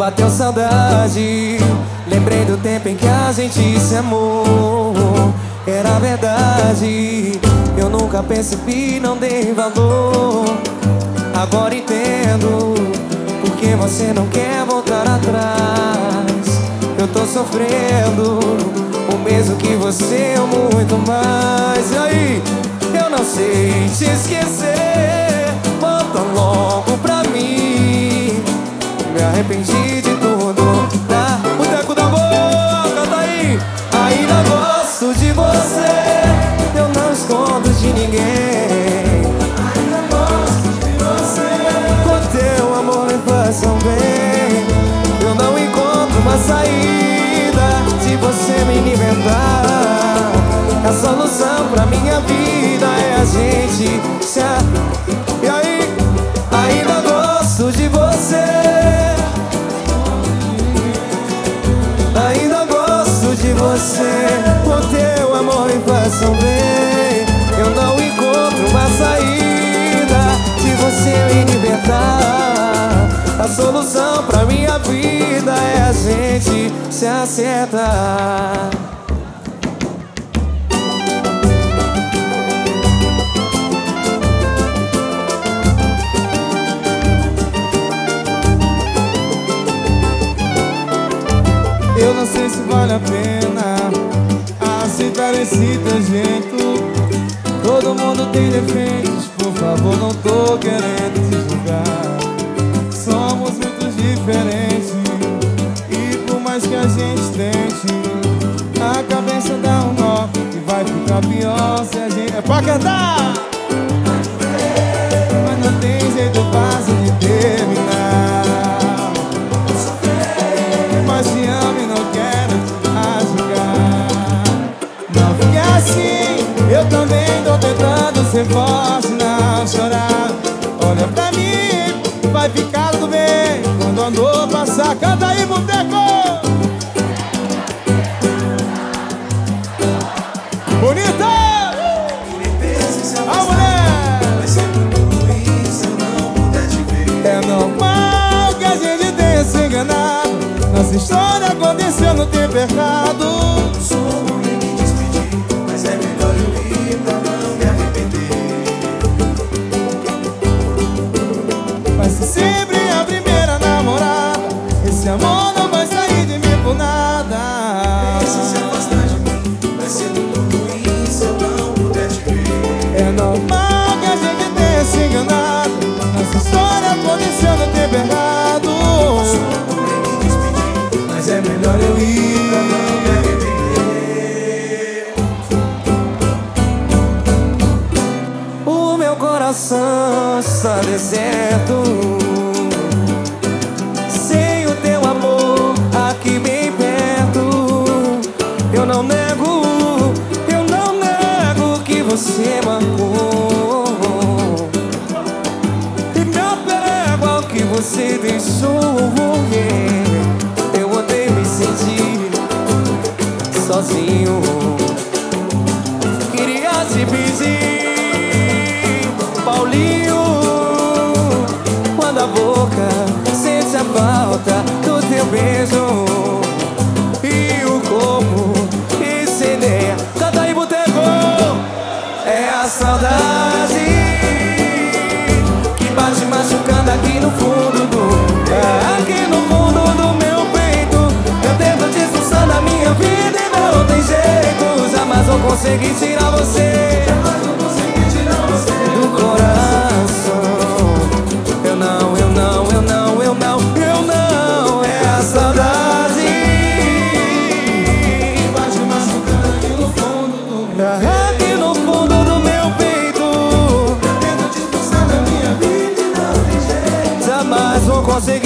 bateu saudade. Lembrei do tempo em que a gente se amou. Era verdade, eu nunca percebi, não dei valor. Agora entendo porque você não quer voltar atrás. Eu tô sofrendo o mesmo que você ou muito mais. E aí, eu não sei te esquecer. Volta logo pra mim. Me arrependi de tudo. Tá? Boteco da Boa, canta aí. Ainda gosto de você, eu não escondo de ninguém. Ainda gosto de você, o teu amor me faz tão bem. Eu não encontro uma saída se você me libertar. A solução pra minha vida é a gente se E aí, ainda gosto de você. Ainda gosto de você, o teu amor me faz tão bem. Eu não encontro uma saída se você me libertar. A solução pra minha vida é a gente se acertar. Eu não sei se vale a pena aceitar esse teu jeito. Todo mundo tem defeitos, por favor, não tô querendo te julgar. Somos muito diferentes e por mais que a gente tente, a cabeça dá um nó e vai ficar pior se a gente... É pra cantar! Mas não tem jeito fácil de terminar. Mas te amo e não quero machucar. Não fique assim, eu também tô tentando ser forte, não chorar. Olha pra mim, vai ficar tudo bem quando a dor passar. Canta aí, boteco! Bonita! A mulher! É normal que a gente tenha se enganado. Nossa história aconteceu no tempo errado. Sou ruim em me despedir, mas é melhor eu ir pra não me arrepender. Vai ser sempre a primeira namorada. Esse amor não vai sair de mim por nada. Se afastar de mim, vai ser tudo ruim se eu não puder te ver. É normal que a gente tenha se enganado. Nossa história aconteceu no tempo errado. Sou ruim em me despedir, mas é melhor eu ir pra não me arrepender. O meu coração está deserto, sem o teu amor aqui bem perto. Eu não nego que você marcou. E me apego ao que você deixou. Eu odeio me sentir sozinho. Queria te pedir, Paulinho, quando a boca sente a falta do teu beijo e o corpo incendeia. Canta aí, boteco! É a saudade que bate machucando aqui no fundo do meu peito. Eu tento te expulsar da minha vida e não tem jeito. Jamais vou conseguir tirar você do coração. Eu não. É a saudade que bate machucando aqui no fundo do meu aqui no fundo do meu peito. Eu tento te expulsar da minha vida e não tem jeito. Jamais vou conseguir